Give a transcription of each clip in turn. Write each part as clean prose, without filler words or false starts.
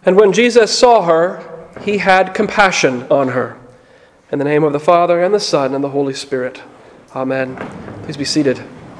And when Jesus saw her, he had compassion on her. In the name of the Father, and the Son, and the Holy Spirit. Amen. Please be seated.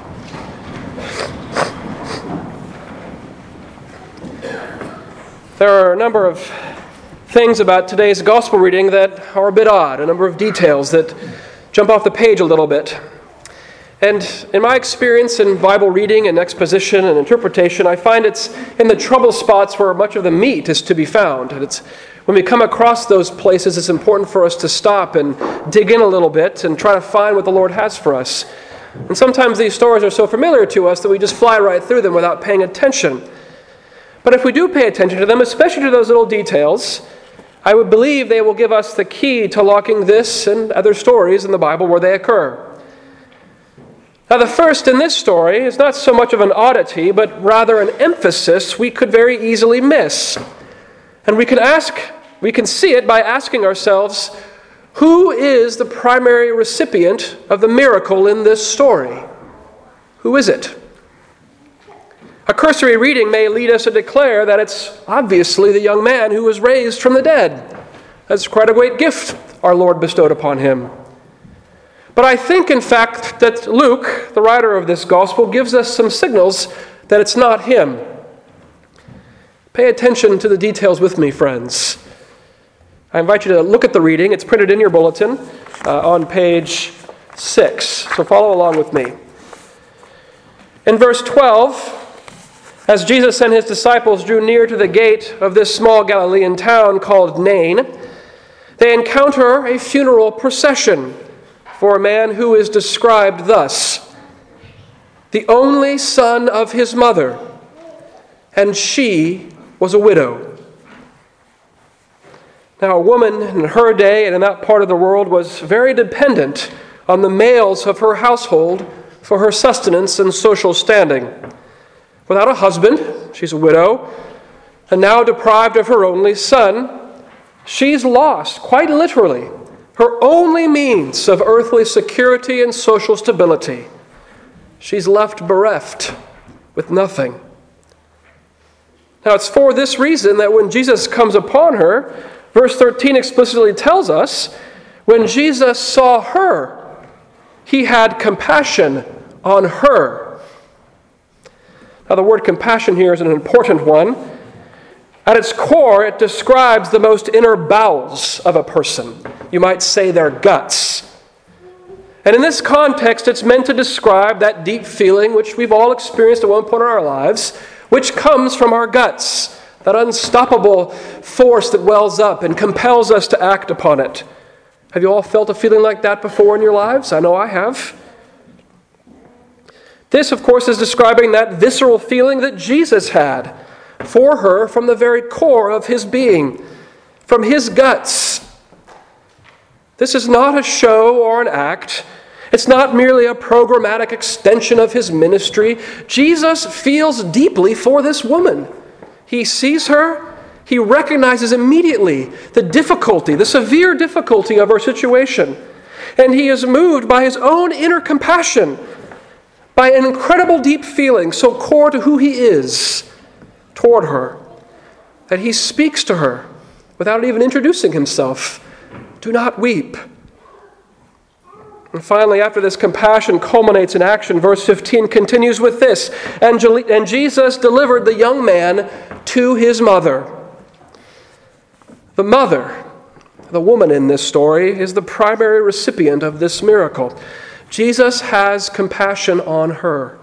There are a number of things about today's gospel reading that are a bit odd, a number of details that jump off the page a little bit. And in my experience in Bible reading and exposition and interpretation, I find it's in the trouble spots where much of the meat is to be found. And it's when we come across those places, it's important for us to stop and dig in a little bit and try to find what the Lord has for us. And sometimes these stories are so familiar to us that we just fly right through them without paying attention. But if we do pay attention to them, especially to those little details, I would believe they will give us the key to locking this and other stories in the Bible where they occur. Now, the first in this story is not so much of an oddity, but rather an emphasis we could very easily miss. And we can see it by asking ourselves, who is the primary recipient of the miracle in this story? Who is it? A cursory reading may lead us to declare that it's obviously the young man who was raised from the dead. That's quite a great gift our Lord bestowed upon him. But I think, in fact, that Luke, the writer of this gospel, gives us some signals that it's not him. Pay attention to the details with me, friends. I invite you to look at the reading. It's printed in your bulletin on page 6. So follow along with me. In verse 12, as Jesus and his disciples drew near to the gate of this small Galilean town called Nain, they encounter a funeral procession for a man who is described thus: the only son of his mother, and she was a widow. Now, a woman in her day and in that part of the world was very dependent on the males of her household for her sustenance and social standing. Without a husband, she's a widow, and now deprived of her only son, she's lost, quite literally, her only means of earthly security and social stability. She's left bereft with nothing. Now, it's for this reason that when Jesus comes upon her, verse 13 explicitly tells us, when Jesus saw her, he had compassion on her. Now, the word compassion here is an important one. At its core, it describes the most inner bowels of a person. You might say their guts. And in this context, it's meant to describe that deep feeling which we've all experienced at one point in our lives, which comes from our guts, that unstoppable force that wells up and compels us to act upon it. Have you all felt a feeling like that before in your lives? I know I have. This, of course, is describing that visceral feeling that Jesus had for her from the very core of his being, from his guts. This is not a show or an act. It's not merely a programmatic extension of his ministry. Jesus feels deeply for this woman. He sees her. He recognizes immediately the difficulty, the severe difficulty of her situation. And he is moved by his own inner compassion, by an incredible deep feeling so core to who he is toward her, that he speaks to her without even introducing himself. Do not weep. And finally, after this compassion culminates in action, verse 15 continues with this: and Jesus delivered the young man to his mother. The mother, the woman in this story, is the primary recipient of this miracle. Jesus has compassion on her.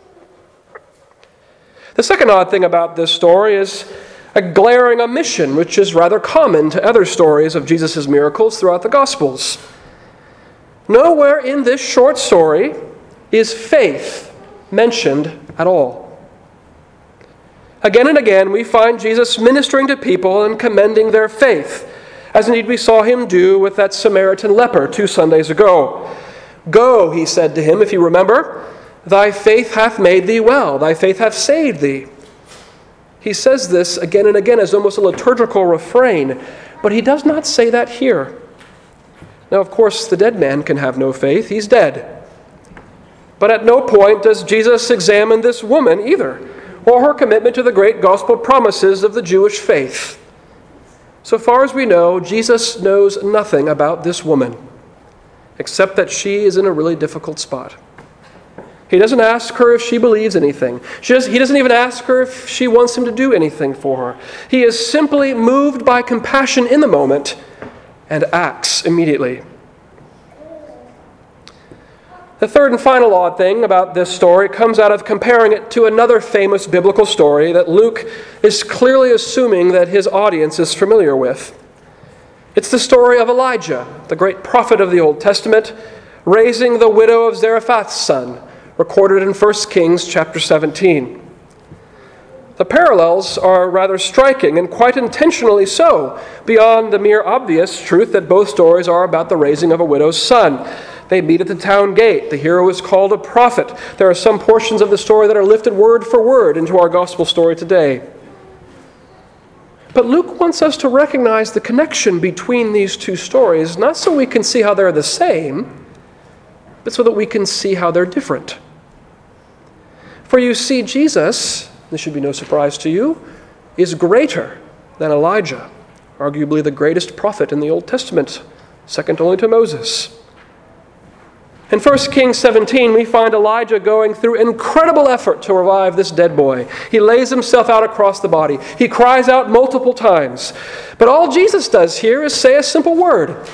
The second odd thing about this story is a glaring omission, which is rather common to other stories of Jesus' miracles throughout the Gospels. Nowhere in this short story is faith mentioned at all. Again and again, we find Jesus ministering to people and commending their faith, as indeed we saw him do with that Samaritan leper 2 Sundays ago. Go, he said to him, if you remember, thy faith hath made thee well, thy faith hath saved thee. He says this again and again as almost a liturgical refrain, but he does not say that here. Now, of course, the dead man can have no faith. He's dead. But at no point does Jesus examine this woman either, or her commitment to the great gospel promises of the Jewish faith. So far as we know, Jesus knows nothing about this woman, except that she is in a really difficult spot. He doesn't ask her if she believes anything. He doesn't even ask her if she wants him to do anything for her. He is simply moved by compassion in the moment and acts immediately. The third and final odd thing about this story comes out of comparing it to another famous biblical story that Luke is clearly assuming that his audience is familiar with. It's the story of Elijah, the great prophet of the Old Testament, raising the widow of Zarephath's son, recorded in 1 Kings chapter 17. The parallels are rather striking, and quite intentionally so, beyond the mere obvious truth that both stories are about the raising of a widow's son. They meet at the town gate. The hero is called a prophet. There are some portions of the story that are lifted word for word into our gospel story today. But Luke wants us to recognize the connection between these two stories, not so we can see how they're the same, but so that we can see how they're different. For you see, Jesus, this should be no surprise to you, is greater than Elijah, arguably the greatest prophet in the Old Testament, second only to Moses. In 1 Kings 17, we find Elijah going through incredible effort to revive this dead boy. He lays himself out across the body. He cries out multiple times. But all Jesus does here is say a simple word.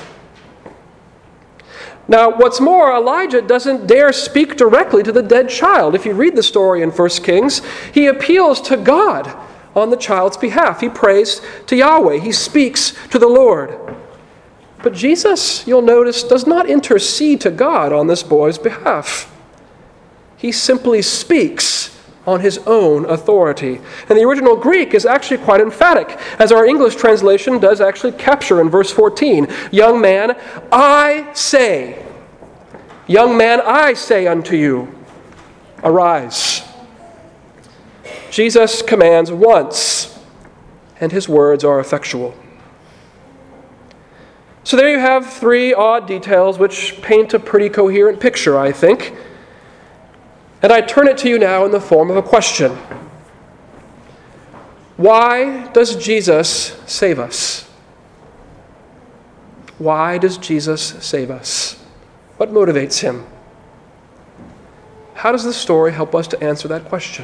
Now, what's more, Elijah doesn't dare speak directly to the dead child. If you read the story in 1 Kings, he appeals to God on the child's behalf. He prays to Yahweh. He speaks to the Lord. But Jesus, you'll notice, does not intercede to God on this boy's behalf. He simply speaks on his own authority. And the original Greek is actually quite emphatic, as our English translation does actually capture in verse 14. Young man, I say. Young man, I say unto you, arise. Jesus commands once, and his words are effectual. So there you have three odd details which paint a pretty coherent picture, I think. And I turn it to you now in the form of a question. Why does Jesus save us? Why does Jesus save us? What motivates him? How does this story help us to answer that question?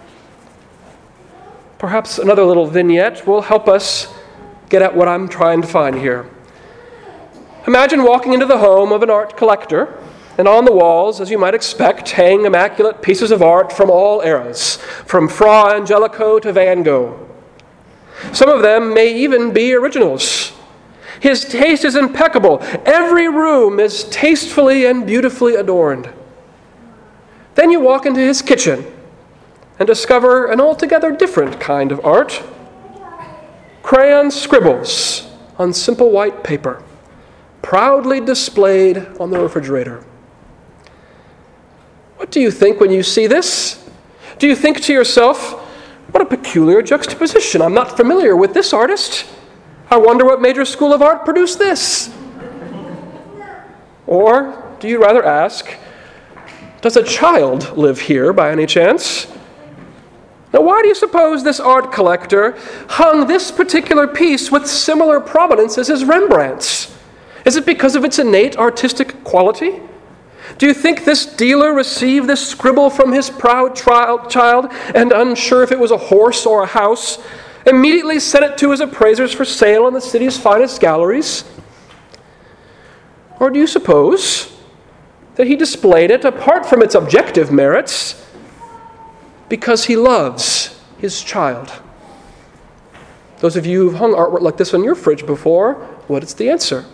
Perhaps another little vignette will help us get at what I'm trying to find here. Imagine walking into the home of an art collector, and on the walls, as you might expect, hang immaculate pieces of art from all eras, from Fra Angelico to Van Gogh. Some of them may even be originals. His taste is impeccable. Every room is tastefully and beautifully adorned. Then you walk into his kitchen and discover an altogether different kind of art. Crayon scribbles on simple white paper, proudly displayed on the refrigerator. What do you think when you see this? Do you think to yourself, what a peculiar juxtaposition. I'm not familiar with this artist. I wonder what major school of art produced this. Or do you rather ask, does a child live here by any chance? Now, why do you suppose this art collector hung this particular piece with similar prominence as his Rembrandt's? Is it because of its innate artistic quality? Do you think this dealer received this scribble from his proud child and, unsure if it was a horse or a house, immediately sent it to his appraisers for sale in the city's finest galleries? Or do you suppose that he displayed it, apart from its objective merits, because he loves his child? Those of you who've hung artwork like this on your fridge before, what is the answer?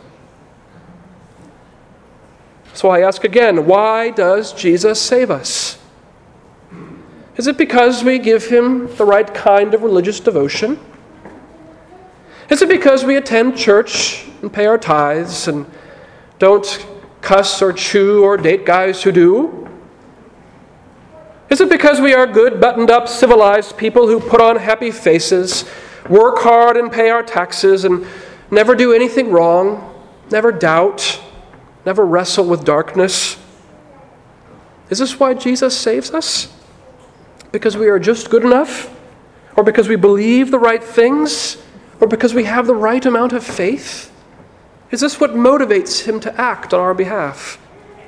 So I ask again, why does Jesus save us? Is it because we give him the right kind of religious devotion? Is it because we attend church and pay our tithes and don't cuss or chew or date guys who do? Is it because we are good, buttoned-up, civilized people who put on happy faces, work hard and pay our taxes, and never do anything wrong, never doubt, never wrestle with darkness? Is this why Jesus saves us? Because we are just good enough? Or because we believe the right things? Or because we have the right amount of faith? Is this what motivates him to act on our behalf?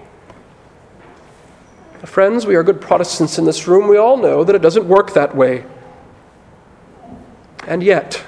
Friends, we are good Protestants in this room. We all know that it doesn't work that way. And yet,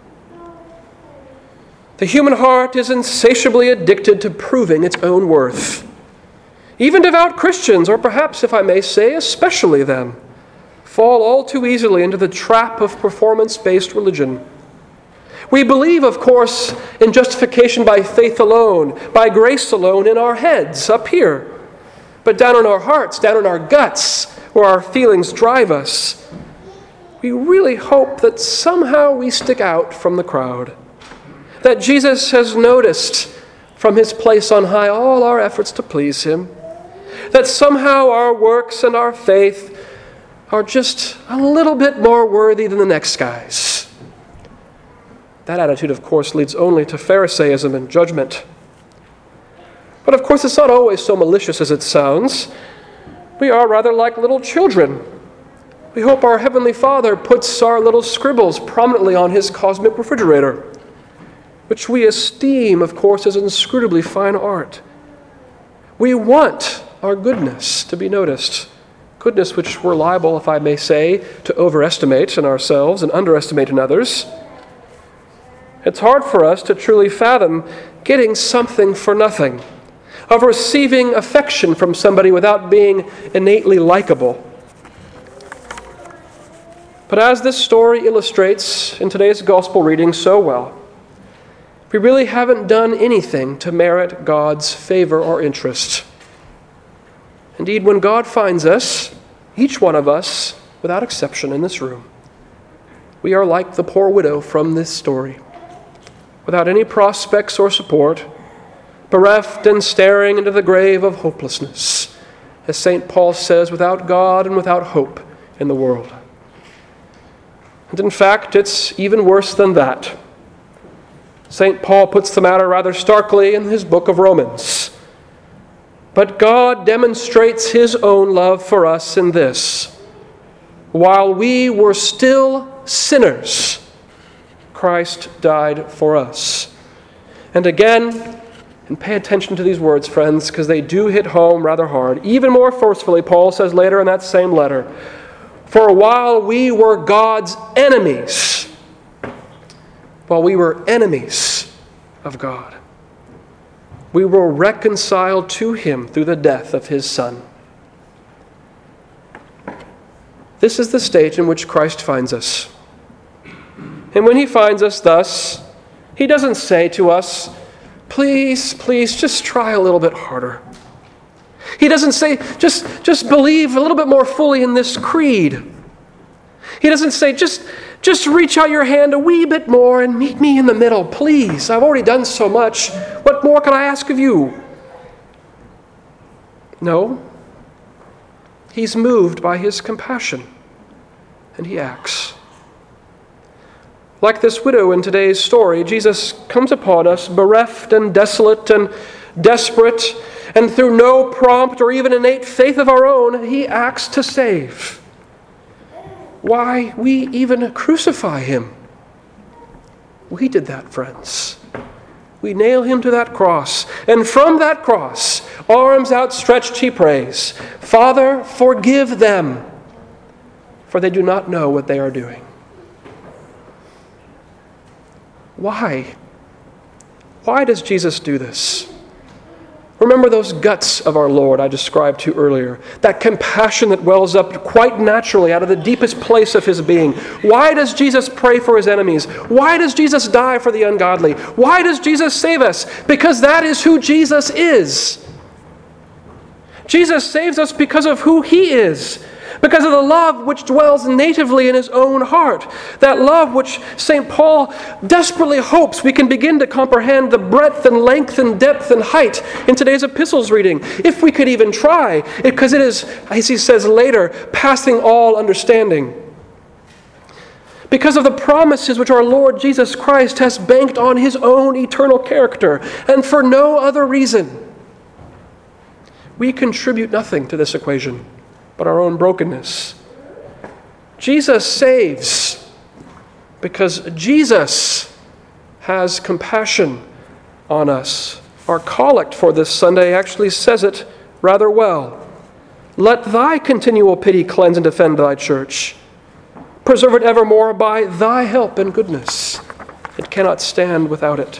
the human heart is insatiably addicted to proving its own worth. Even devout Christians, or perhaps, if I may say, especially them, fall all too easily into the trap of performance-based religion. We believe, of course, in justification by faith alone, by grace alone, in our heads, up here. But down in our hearts, down in our guts, where our feelings drive us, we really hope that somehow we stick out from the crowd. That Jesus has noticed from his place on high all our efforts to please him. That somehow our works and our faith are just a little bit more worthy than the next guy's. That attitude, of course, leads only to Pharisaism and judgment. But of course, it's not always so malicious as it sounds. We are rather like little children. We hope our Heavenly Father puts our little scribbles prominently on his cosmic refrigerator, which we esteem, of course, as inscrutably fine art. We want our goodness to be noticed, goodness which we're liable, if I may say, to overestimate in ourselves and underestimate in others. It's hard for us to truly fathom getting something for nothing, of receiving affection from somebody without being innately likable. But as this story illustrates in today's gospel reading so well, we really haven't done anything to merit God's favor or interest. Indeed, when God finds us, each one of us, without exception in this room, we are like the poor widow from this story, without any prospects or support, bereft and staring into the grave of hopelessness, as St. Paul says, without God and without hope in the world. And in fact, it's even worse than that. St. Paul puts the matter rather starkly in his book of Romans. But God demonstrates his own love for us in this: while we were still sinners, Christ died for us. And again, and pay attention to these words, friends, because they do hit home rather hard. Even more forcefully, Paul says later in that same letter, for while we were God's enemies, while we were enemies of God, we were reconciled to him through the death of his Son. This is the state in which Christ finds us. And when he finds us thus, he doesn't say to us, please, just try a little bit harder. He doesn't say, just believe a little bit more fully in this creed. He doesn't say, just reach out your hand a wee bit more and meet me in the middle, please. I've already done so much. What more can I ask of you? No. He's moved by his compassion, and he acts. Like this widow in today's story, Jesus comes upon us bereft and desolate and desperate, and through no prompt or even innate faith of our own, he acts to save. Why, we even crucify him. We did that, friends. We nail him to that cross, and from that cross, arms outstretched, he prays, Father, forgive them, for they do not know what they are doing. Why? Why does Jesus do this? Remember those guts of our Lord I described to you earlier. That compassion that wells up quite naturally out of the deepest place of his being. Why does Jesus pray for his enemies? Why does Jesus die for the ungodly? Why does Jesus save us? Because that is who Jesus is. Jesus saves us because of who he is. Because of the love which dwells natively in his own heart. That love which St. Paul desperately hopes we can begin to comprehend the breadth and length and depth and height in today's epistles reading. If we could even try, because it is, as he says later, passing all understanding. Because of the promises which our Lord Jesus Christ has banked on his own eternal character, and for no other reason. We contribute nothing to this equation but our own brokenness. Jesus saves because Jesus has compassion on us. Our collect for this Sunday actually says it rather well. Let thy continual pity cleanse and defend thy church. Preserve it evermore by thy help and goodness. It cannot stand without it.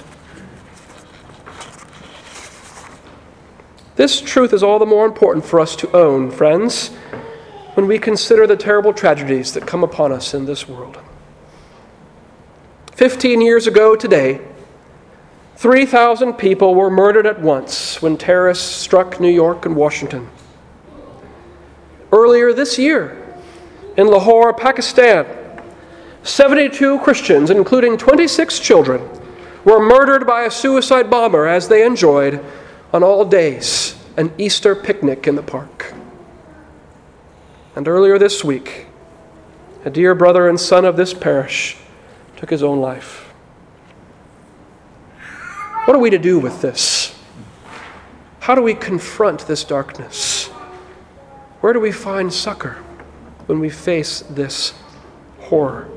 This truth is all the more important for us to own, friends, when we consider the terrible tragedies that come upon us in this world. 15 years ago today, 3,000 people were murdered at once when terrorists struck New York and Washington. Earlier this year, in Lahore, Pakistan, 72 Christians, including 26 children, were murdered by a suicide bomber as they enjoyed, on all days, an Easter picnic in the park. And earlier this week, a dear brother and son of this parish took his own life. What are we to do with this? How do we confront this darkness? Where do we find succor when we face this horror?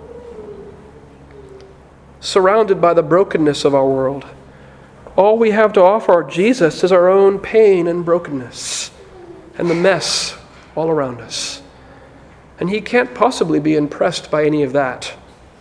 Surrounded by the brokenness of our world, all we have to offer Jesus is our own pain and brokenness and the mess all around us. And he can't possibly be impressed by any of that.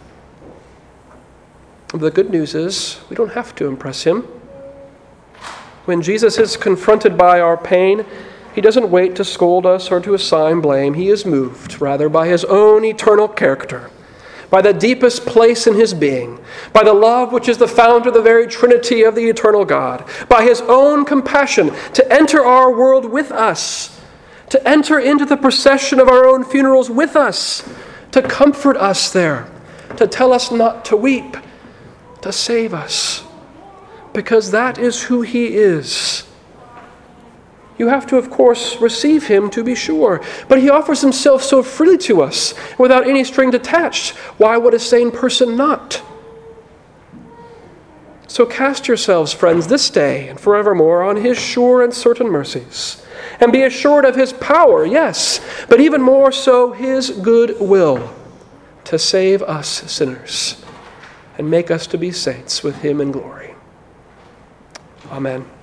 The good news is we don't have to impress him. When Jesus is confronted by our pain, he doesn't wait to scold us or to assign blame. He is moved, rather, by his own eternal character, by the deepest place in his being, by the love which is the founder of the very Trinity of the eternal God, by his own compassion to enter our world with us, to enter into the procession of our own funerals with us, to comfort us there, to tell us not to weep, to save us, because that is who he is. You have to, of course, receive him to be sure, but he offers himself so freely to us, without any string attached. Why would a sane person not? So cast yourselves, friends, this day and forevermore on his sure and certain mercies, and be assured of his power, yes, but even more so his good will to save us sinners and make us to be saints with him in glory. Amen.